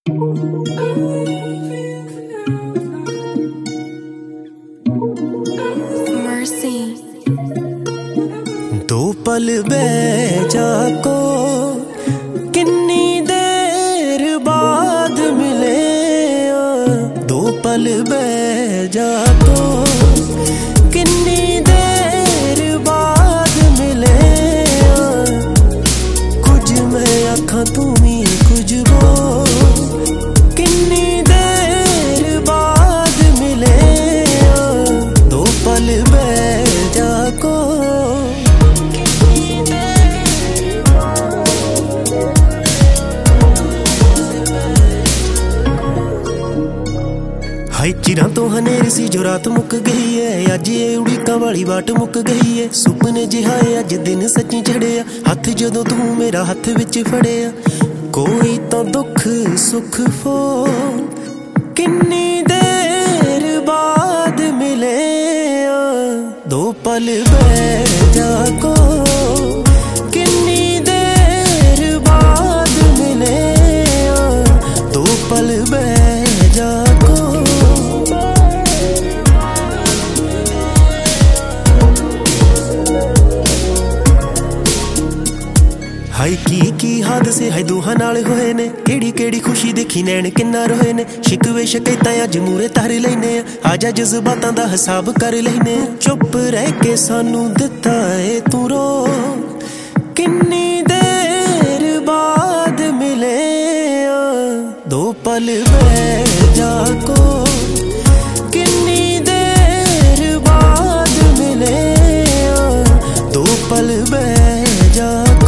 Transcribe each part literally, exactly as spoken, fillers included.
दो पल बैजा को किन्नी देर बाद मिले, दो पल बैजा को किन्नी देर बाद मिले। कुछ मैं आखा तू ही कुछ वो, किन्नी देर बाद मिले, दो पल बैजा को। हाय चिरां तो हनेर सी जो रात मुक गई है, अज ये उड़ीकां वाली बाट मुक गई है। सुपने जिहाए अज दिन सच्ची चढ़िया, हथ जदों तू मेरा हथ विच फड़िया। कोई तो दुख सुख फोन किन्नी देर बाद मिले, दो पल बैजा को किन्नी देर बाद मिले, दो पल बैजा को। हाय की की हादसे हाय दोहां नाल होए ने, केड़ी केड़ी खुशी देखी नैन किन्ना रोए ने। शिकवे शिकायतां अज मूरे तार लैने, आजा जज्बातां दा हिसाब कर लैने। चुप रह के सानू दिता ए तू रो, किन्नी देर बाद मिले, दो पल बैजा को किन्नी देर बाद मिले, दो पल बैजा को।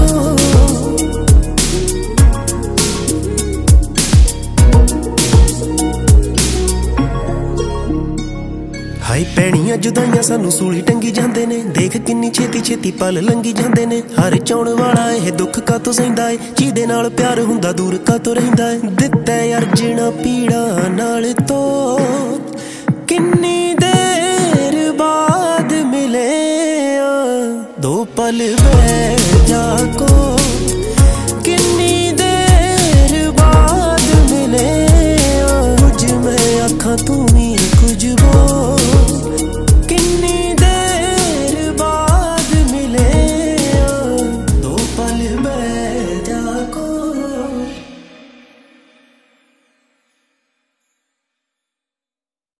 हाय पैणियां जुदाइयां सानू सूली टंगी जांदे ने, देख किन्नी छेती छेती पल लंघी जांदे ने। हर चाउण वाला एह दुख का तो सहिंदा है, जिहदे नाल प्यार हुंदा दूर का तो रहिंदा है। दित्ता अर्जना पीड़ा नाल तो किन्नी देर बाद मिले, दो पल बैजा को।